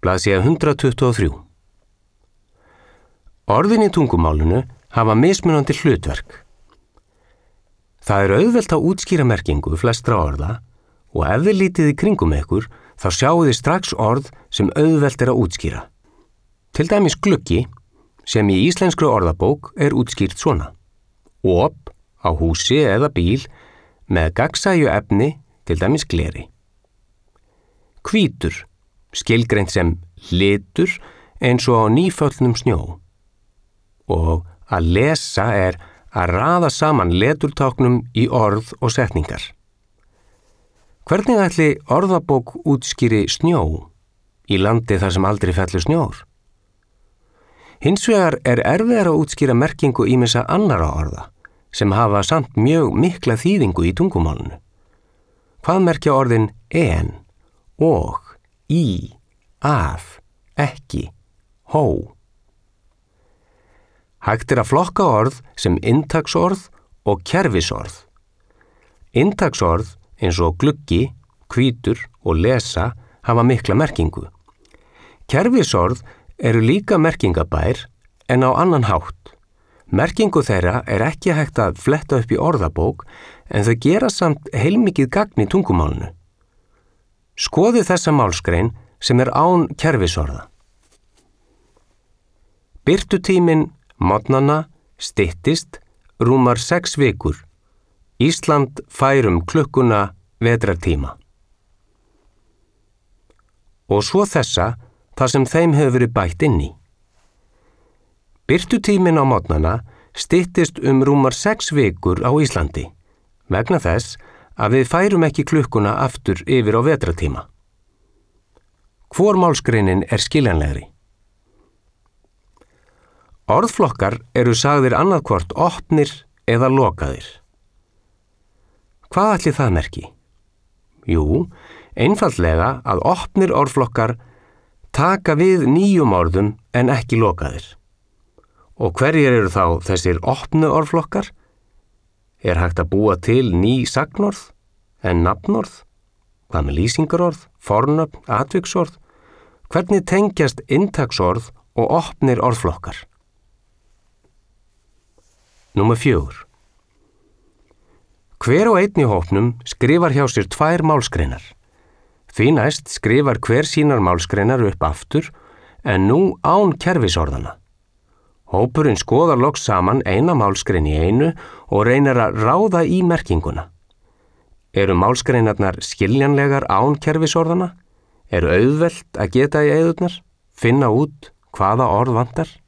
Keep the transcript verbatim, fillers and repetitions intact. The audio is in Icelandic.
blaðsíða hundrað tuttugu og þrjú. Orðin í tungumálinu hafa mismunandi hlutverk. Það er auðvelt að útskýra merkingu flestra orða og ef þið lítið í kringum ykkur þá sjáu þið strax orð sem auðvelt er að útskýra. Til dæmis gluggi, sem í íslenskri orðabók er útskýrt svona. Op á húsi eða bíl með gagnsæju efni, til dæmis gleri. Hvítur, skilgreint sem litur eins og á nýföllnum snjó. Og að lesa er að raða saman leturtáknum í orð og setningar. Hvernig ætli orðabók útskýri snjó í landi þar sem aldrei fellur snjór? Hins vegar er erfiðara að útskýra merkingu ýmissa annarra orða sem hafa samt mjög mikla þýðingu í tungumálinu. Hvað merkja orðin en, og, í, að, ekki, hó? Hægt er að flokka orð sem inntaksorð og kerfisorð. Inntagsorð eins og gluggi, hvítur og lesa hafa mikla merkingu. Kerfisorð eru líka merkingabær en á annan hátt. Merkingu þeirra er ekki hægt að fletta upp í orðabók en þau gera samt heilmikið gagn í tungumálinu. Skoðið þessa málsgrein sem er án kerfisorða. Birtutíminn morgnanna styttist rúmar sex vikur. Ísland fær um klukkuna vetrartíma. Og svo þessa þar sem þeim hefur verið bætt inn í. Birtutíminn á morgnanna styttist um rúmar sex vikur á Íslandi vegna þess að við færum ekki klukkuna aftur yfir á vetrartíma. Hvor málsgreinin er skiljanlegri? Orðflokkar eru sagðir annaðhvort opnir eða lokaðir. Hvað ætli það merki? Jú, einfaldlega að opnir orðflokkar taka við nýjum orðum en ekki lokaðir. Og hverjir eru þá þessir opnu orðflokkar? Er hægt að búa til ný sagnorð en nafnorð? Hvað með lýsingarorð, fornöfn, atviksorð? Hvernig tengjast inntaksorð og opnir orðflokkar? Númer fjögur. Hver og einn í hópnum skrifar hjá sér tvær málsgreinar. Því næst skrifar hver sínar málsgreinar upp aftur en nú án kerfisorðana. Hópurinn skoðar loks saman eina málsgrein í einu og reynir að ráða í merkinguna. Eru málsgreinarnar skiljanlegar án kerfisorðana? Eru auðvelt að geta í eyðurnar? Finna út hvaða orð vantar?